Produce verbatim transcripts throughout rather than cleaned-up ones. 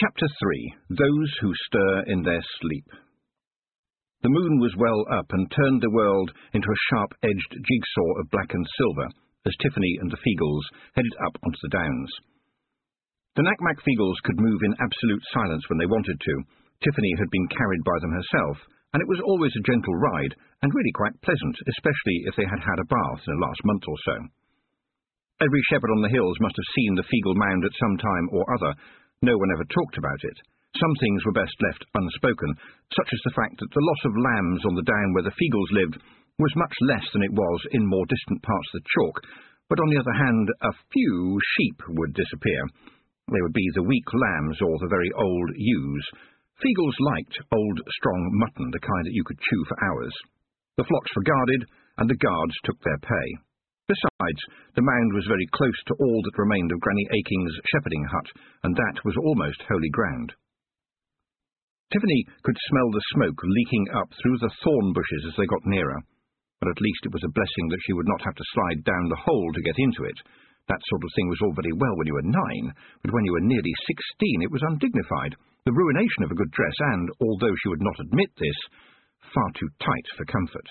Chapter three. Those Who Stir in Their Sleep. The moon was well up and turned the world into a sharp-edged jigsaw of black and silver as Tiffany and the Feagles headed up onto the downs. The Nac-Mac Feagles could move in absolute silence when they wanted to. Tiffany had been carried by them herself, and it was always a gentle ride and really quite pleasant, especially if they had had a bath in the last month or so. Every shepherd on the hills must have seen the Feagle mound at some time or other. No one ever talked about it. Some things were best left unspoken, such as the fact that the loss of lambs on the down where the Feagles lived was much less than it was in more distant parts of the chalk, but on the other hand, a few sheep would disappear. They would be the weak lambs or the very old ewes. Feagles liked old, strong mutton, the kind that you could chew for hours. The flocks were guarded, and the guards took their pay. Besides, the mound was very close to all that remained of Granny Aking's shepherding hut, and that was almost holy ground. Tiffany could smell the smoke leaking up through the thorn bushes as they got nearer, but at least it was a blessing that she would not have to slide down the hole to get into it. That sort of thing was all very well when you were nine, but when you were nearly sixteen it was undignified, the ruination of a good dress and, although she would not admit this, far too tight for comfort.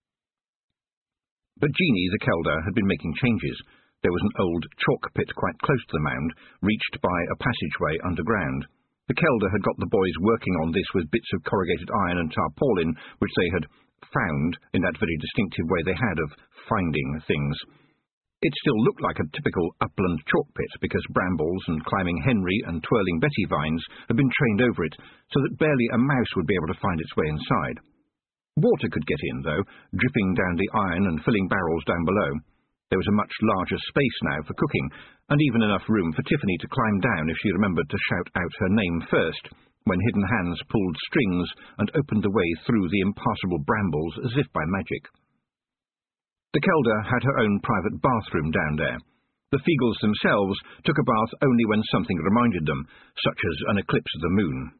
But Jeanie the Kelder had been making changes. There was an old chalk pit quite close to the mound, reached by a passageway underground. The Kelder had got the boys working on this with bits of corrugated iron and tarpaulin, which they had found in that very distinctive way they had of finding things. It still looked like a typical upland chalk pit, because brambles and climbing Henry and twirling Betty vines had been trained over it, so that barely a mouse would be able to find its way inside. Water could get in, though, dripping down the iron and filling barrels down below. There was a much larger space now for cooking, and even enough room for Tiffany to climb down if she remembered to shout out her name first, when hidden hands pulled strings and opened the way through the impassable brambles as if by magic. The Kelder had her own private bathroom down there. The Feagles themselves took a bath only when something reminded them, such as an eclipse of the moon.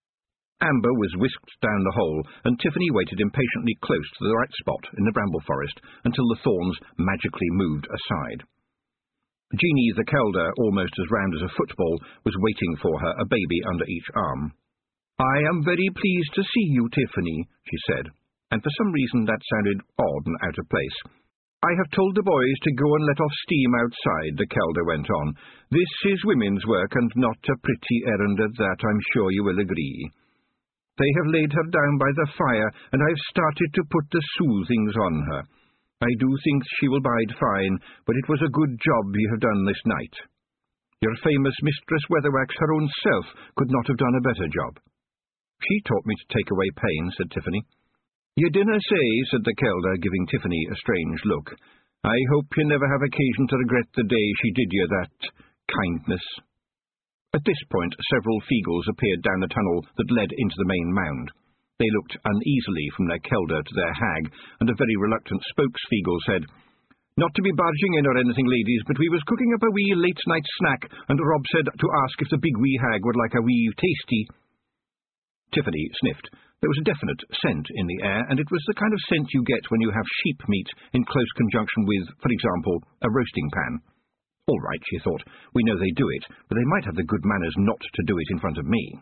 Amber was whisked down the hole, and Tiffany waited impatiently close to the right spot in the bramble forest until the thorns magically moved aside. Jeanie the Kelder, almost as round as a football, was waiting for her, a baby under each arm. "I am very pleased to see you, Tiffany," she said, and for some reason that sounded odd and out of place. "I have told the boys to go and let off steam outside," the Kelder went on. "This is women's work, and not a pretty errand at that, I'm sure you will agree. They have laid her down by the fire, and I have started to put the soothings on her. I do think she will bide fine, but it was a good job you have done this night. Your famous Mistress Weatherwax her own self could not have done a better job." "She taught me to take away pain," said Tiffany. "You dinna say," said the Kelder, giving Tiffany a strange look. "I hope you never have occasion to regret the day she did you that kindness." At this point, several Feagles appeared down the tunnel that led into the main mound. They looked uneasily from their Kelder to their hag, and a very reluctant spokes-Feagle said, "Not to be barging in or anything, ladies, but we was cooking up a wee late-night snack, and Rob said to ask if the big wee hag would like a wee tasty." Tiffany sniffed. There was a definite scent in the air, and it was the kind of scent you get when you have sheep meat in close conjunction with, for example, a roasting pan. All right, she thought, we know they do it, but they might have the good manners not to do it in front of me.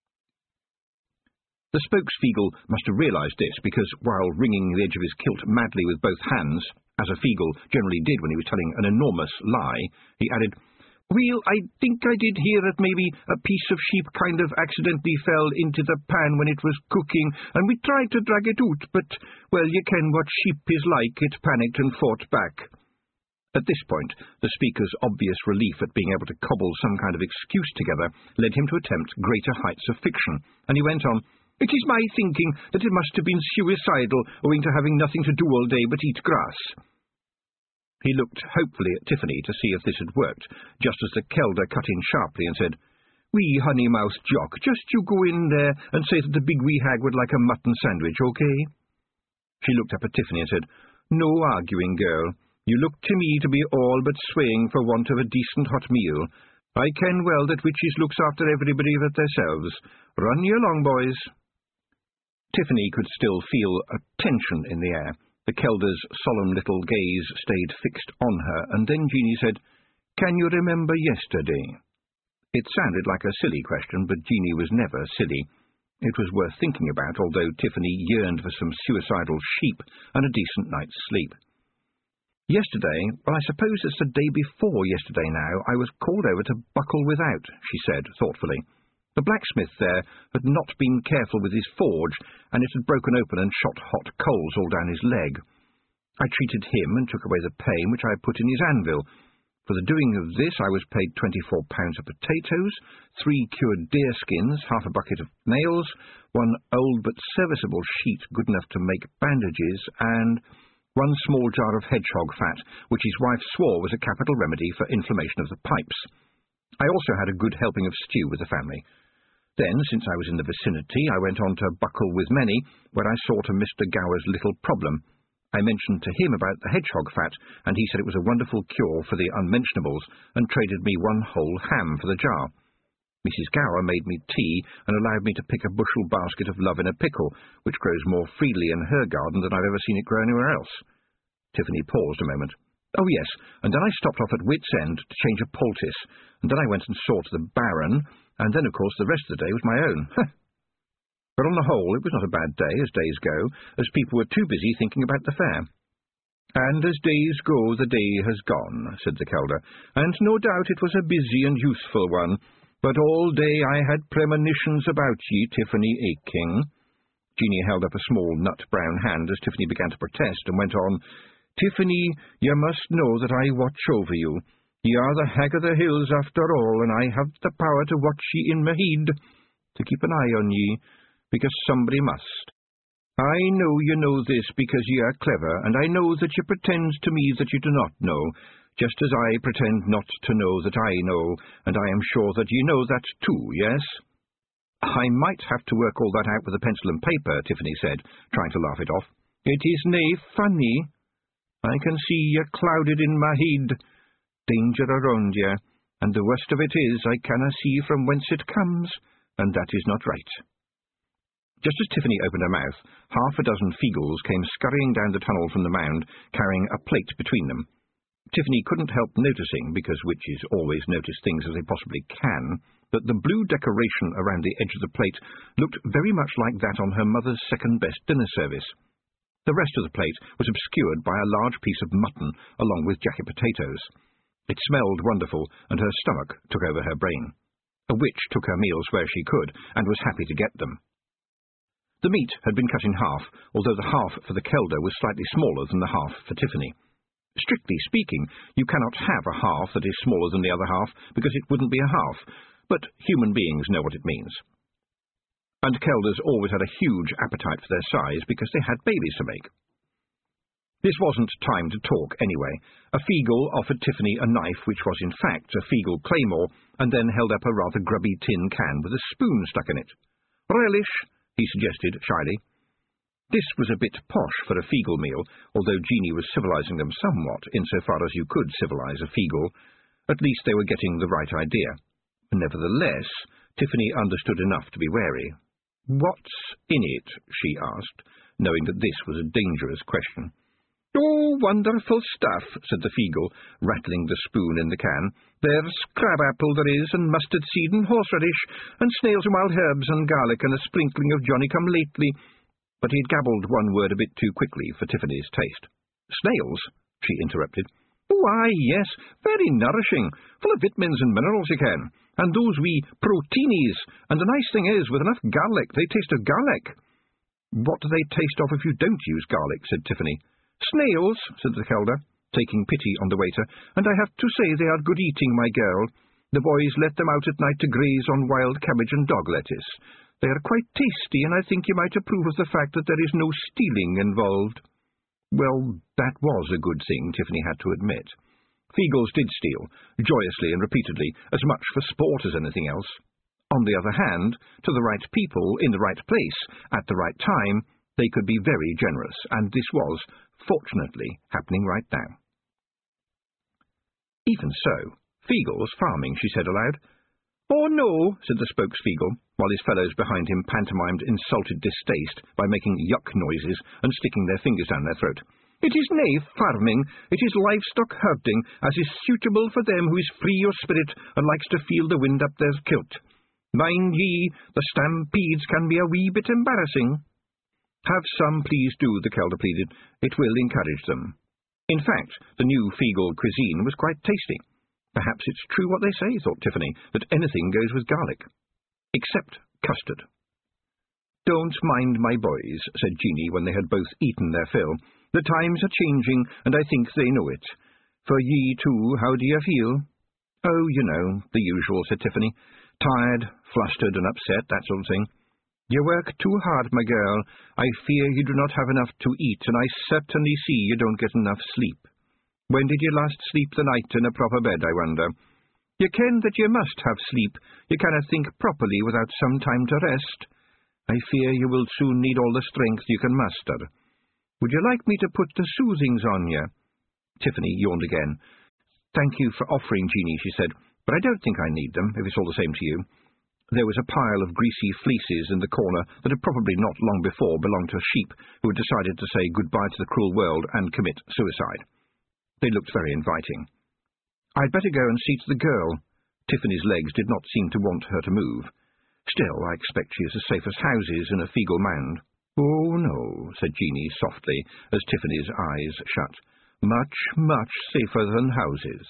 The spokes-Feagle must have realised this, because while wringing the edge of his kilt madly with both hands, as a Feagle generally did when he was telling an enormous lie, he added, "Well, I think I did hear that maybe a piece of sheep kind of accidentally fell into the pan when it was cooking, and we tried to drag it out, but, well, you ken what sheep is like, it panicked and fought back." At this point, the speaker's obvious relief at being able to cobble some kind of excuse together led him to attempt greater heights of fiction, and he went on, "It is my thinking that it must have been suicidal, owing to having nothing to do all day but eat grass." He looked hopefully at Tiffany to see if this had worked, just as the Kelder cut in sharply and said, "Wee honey-mouthed Jock, just you go in there and say that the big wee hag would like a mutton sandwich, okay?" She looked up at Tiffany and said, "No arguing, girl. You look to me to be all but swaying for want of a decent hot meal. I ken well that witches looks after everybody but theirselves. Run ye along, boys." Tiffany could still feel a tension in the air. The Kelder's solemn little gaze stayed fixed on her, and then Jeanie said, "Can you remember yesterday?" It sounded like a silly question, but Jeanie was never silly. It was worth thinking about, although Tiffany yearned for some suicidal sheep and a decent night's sleep. Yesterday, well, I suppose it's the day before yesterday now, I was called over to Buckle Without, she said, thoughtfully. The blacksmith there had not been careful with his forge, and it had broken open and shot hot coals all down his leg. I treated him and took away the pain which I had put in his anvil. For the doing of this I was paid twenty-four pounds of potatoes, three cured deerskins, half a bucket of nails, one old but serviceable sheet good enough to make bandages, and one small jar of hedgehog fat, which his wife swore was a capital remedy for inflammation of the pipes. I also had a good helping of stew with the family. Then, since I was in the vicinity, I went on to Buckle with Many, where I saw to Mister Gower's little problem. I mentioned to him about the hedgehog fat, and he said it was a wonderful cure for the unmentionables, and traded me one whole ham for the jar. Missus Gower made me tea, and allowed me to pick a bushel basket of love in a pickle, which grows more freely in her garden than I've ever seen it grow anywhere else. Tiffany paused a moment. Oh, yes, and then I stopped off at Wit's End to change a poultice, and then I went and saw to the Baron, and then, of course, the rest of the day was my own. But on the whole, it was not a bad day, as days go, as people were too busy thinking about the fair. And as days go, the day has gone, said the Kelder, and no doubt it was a busy and useful one, but all day I had premonitions about ye, Tiffany Aking. Jeanie held up a small nut-brown hand as Tiffany began to protest, and went on, Tiffany, ye must know that I watch over you. Ye are the hag of the hills after all, and I have the power to watch ye in my heed, to keep an eye on ye, because somebody must. I know you know this because ye are clever, and I know that ye pretend to me that ye do not know, just as I pretend not to know that I know, and I am sure that ye know that too, yes? I might have to work all that out with a pencil and paper, Tiffany said, trying to laugh it off. It is nae funny. I can see ye clouded in my head. Danger around ye, and the worst of it is I canna see from whence it comes, and that is not right. Just as Tiffany opened her mouth, half a dozen Feagles came scurrying down the tunnel from the mound, carrying a plate between them. Tiffany couldn't help noticing, because witches always notice things as they possibly can, that the blue decoration around the edge of the plate looked very much like that on her mother's second-best dinner service. The rest of the plate was obscured by a large piece of mutton, along with jacket potatoes. It smelled wonderful, and her stomach took over her brain. A witch took her meals where she could, and was happy to get them. The meat had been cut in half, although the half for the Kelder was slightly smaller than the half for Tiffany. Strictly speaking, you cannot have a half that is smaller than the other half, because it wouldn't be a half, but human beings know what it means. And Kelders always had a huge appetite for their size, because they had babies to make. This wasn't time to talk, anyway. A Feagle offered Tiffany a knife which was in fact a Feagle claymore, and then held up a rather grubby tin can with a spoon stuck in it. Relish, he suggested shyly. This was a bit posh for a Feagle meal, although Jeanie was civilizing them somewhat, insofar as you could civilize a Feagle. At least they were getting the right idea. Nevertheless, Tiffany understood enough to be wary. What's in it? She asked, knowing that this was a dangerous question. Oh, wonderful stuff, said the Feagle, rattling the spoon in the can. There's crab-apple there is, and mustard seed and horseradish, and snails and wild herbs and garlic, and a sprinkling of Johnny-come-lately. But he'd gabbled one word a bit too quickly for Tiffany's taste. Snails? She interrupted. Why, yes, very nourishing, full of vitamins and minerals, you can, and those wee proteinies, and the nice thing is, with enough garlic, they taste of garlic. What do they taste of if you don't use garlic? Said Tiffany. Snails, said the Kelder, taking pity on the waiter, and I have to say they are good eating, my girl. The boys let them out at night to graze on wild cabbage and dog lettuce. They are quite tasty, and I think you might approve of the fact that there is no stealing involved. Well, that was a good thing, Tiffany had to admit. Feagles did steal, joyously and repeatedly, as much for sport as anything else. On the other hand, to the right people, in the right place, at the right time, they could be very generous, and this was, fortunately, happening right now. Even so, Feagle's farming, she said aloud. Oh, no, said the spokes-Feagle, while his fellows behind him pantomimed insulted distaste by making yuck noises and sticking their fingers down their throat. It is nae farming, it is livestock herding, as is suitable for them who is free of spirit and likes to feel the wind up their kilt. Mind ye, the stampedes can be a wee bit embarrassing. Have some, please do, the Kelder pleaded. It will encourage them. In fact, the new Feagle cuisine was quite tasty. Perhaps it's true what they say, thought Tiffany, that anything goes with garlic. Except custard. Don't mind my boys, said Jeanie when they had both eaten their fill. The times are changing, and I think they know it. For ye too, how do you feel? Oh, you know, the usual, said Tiffany. Tired, flustered and upset, that sort of thing. You work too hard, my girl. I fear you do not have enough to eat, and I certainly see you don't get enough sleep. When did you last sleep the night in a proper bed, I wonder? You ken that you must have sleep. You cannot think properly without some time to rest. I fear you will soon need all the strength you can muster. Would you like me to put the soothings on you? Tiffany yawned again. Thank you for offering, Jeanie, she said, but I don't think I need them, if it's all the same to you. There was a pile of greasy fleeces in the corner that had probably not long before belonged to a sheep who had decided to say goodbye to the cruel world and commit suicide. They looked very inviting. I'd better go and see to the girl. Tiffany's legs did not seem to want her to move. Still, I expect she is as safe as houses in a Feagle mound. Oh, no, said Jeanie softly, as Tiffany's eyes shut. Much, much safer than houses.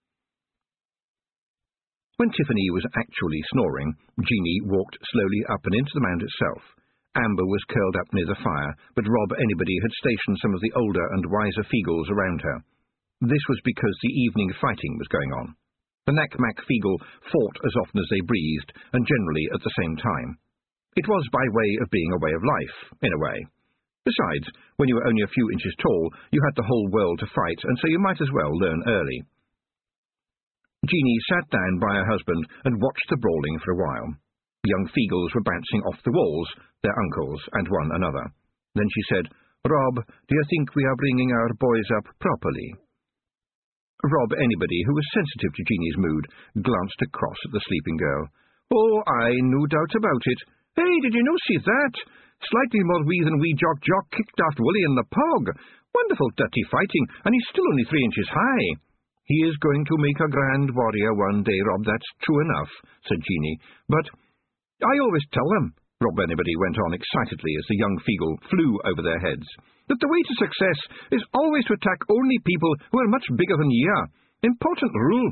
When Tiffany was actually snoring, Jeanie walked slowly up and into the mound itself. Amber was curled up near the fire, but Rob Anybody had stationed some of the older and wiser Feagles around her. This was because the evening fighting was going on. The Knack-Mack Feagle fought as often as they breathed, and generally at the same time. It was by way of being a way of life, in a way. Besides, when you were only a few inches tall, you had the whole world to fight, and so you might as well learn early. Jeanie sat down by her husband and watched the brawling for a while. Young Feagles were bouncing off the walls, their uncles and one another. Then she said, Rob, do you think we are bringing our boys up properly? Rob Anybody, who was sensitive to Jeanie's mood, glanced across at the sleeping girl. Oh, aye, no doubt about it. Hey, did you no see that? Slightly more wee than wee Jock Jock kicked off Willie in the pog. Wonderful dirty fighting, and he's still only three inches high. He is going to make a grand warrior one day, Rob, that's true enough, said Jeanie. But I always tell them, Rob Anybody went on excitedly as the young Feagle flew over their heads, that the way to success is always to attack only people who are much bigger than ye are. Important rule.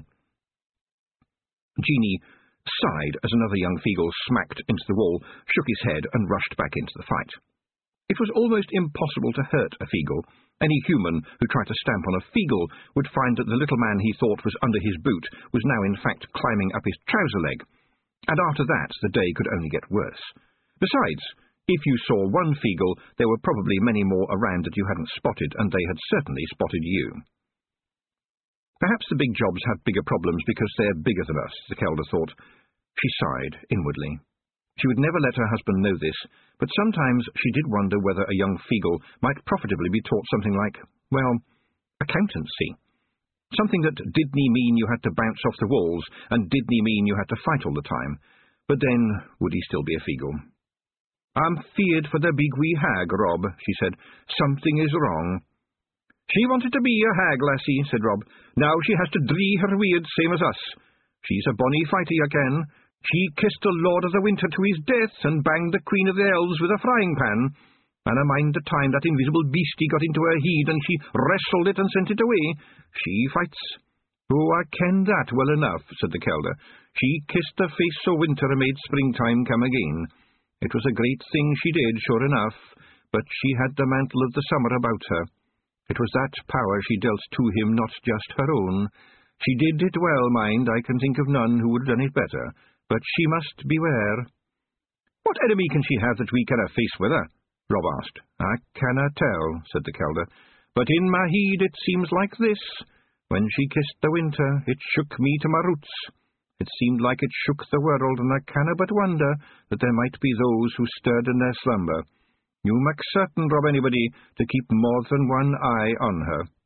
Jeanie sighed as another young Feagle smacked into the wall, shook his head, and rushed back into the fight. It was almost impossible to hurt a Feagle. Any human who tried to stamp on a Feagle would find that the little man he thought was under his boot was now in fact climbing up his trouser leg. And after that the day could only get worse. Besides, if you saw one Feagle, there were probably many more around that you hadn't spotted, and they had certainly spotted you. Perhaps the big jobs have bigger problems because they're bigger than us, the Kelder thought. She sighed inwardly. She would never let her husband know this, but sometimes she did wonder whether a young Feagle might profitably be taught something like, well, accountancy. Something that didn't mean you had to bounce off the walls, and didn't mean you had to fight all the time. But then, would he still be a Feagle? I'm feared for the big wee hag, Rob, she said. Something is wrong. She wanted to be a hag, lassie, said Rob. Now she has to dree her weird, same as us. She's a bonny fighty again. She kissed the Lord of the Winter to his death, and banged the Queen of the Elves with a frying pan. And I mind the time that invisible beastie got into her head, and she wrestled it and sent it away. She fights. Oh, I ken that well enough, said the Kelder. She kissed the face o' winter and made springtime come again. It was a great thing she did, sure enough, but she had the mantle of the summer about her. It was that power she dealt to him, not just her own. She did it well, mind, I can think of none who would have done it better, but she must beware. What enemy can she have that we cannot face with her? Rob asked. I cannot tell, said the Kelder, but in my heed it seems like this. When she kissed the winter, it shook me to my roots. It seemed like it shook the world, and I cannot but wonder that there might be those who stirred in their slumber. You make certain, Rob Anybody, to keep more than one eye on her.